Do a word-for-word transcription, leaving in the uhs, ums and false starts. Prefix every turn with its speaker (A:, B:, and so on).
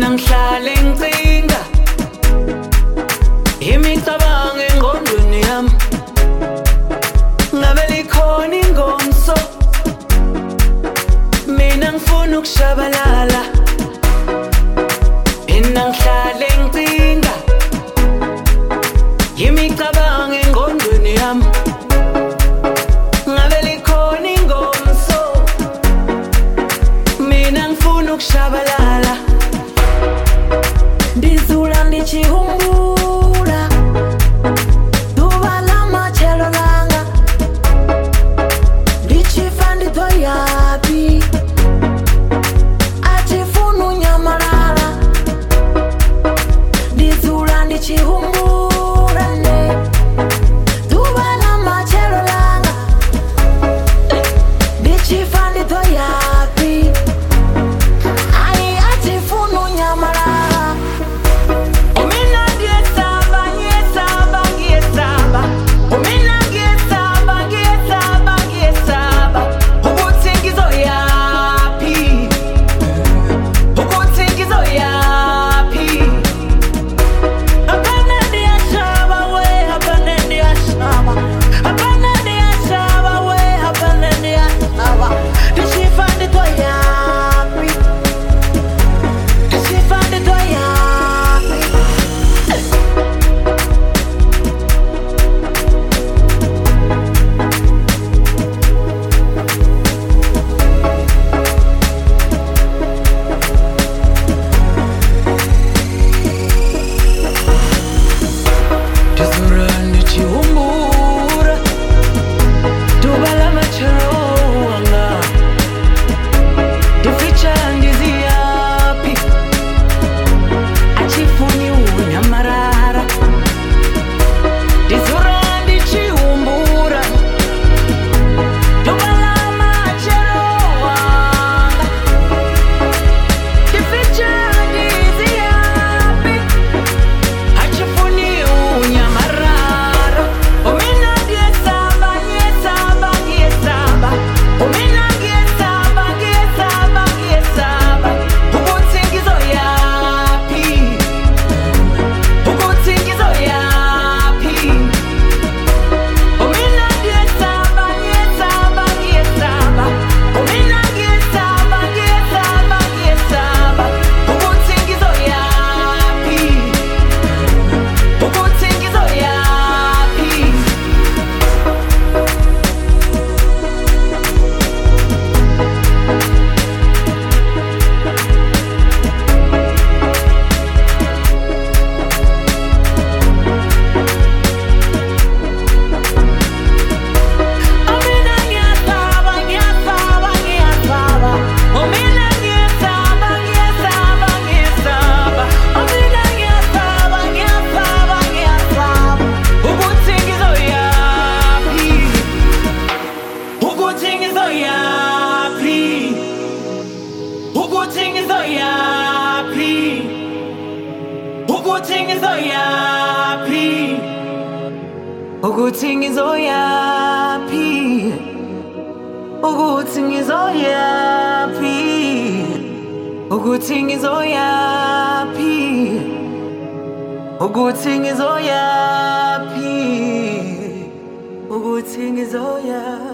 A: mina ngihlale ngicinga imicabango engqondweni yami ngabe likhona ingomso mina ngifuna ukushabalala mina ngihlale ngicinga imicabango engqondweni yami ngabe likhona ingomso mina ngifuna ukushabalala ndizula ndichihumbula duba lamachelo langa ndichifa nditoyapi achifunu nyamalala ndizula ndichihumbula ne duba lamachelo langa ndichifa nditoyapi ai achifunu nyamalala ukuthi ngizoyaphi ukuthi ngizoyaphi ukuthi ngizoyaphi ukuthi ngizoyaphi ukuthi ngizoyaphi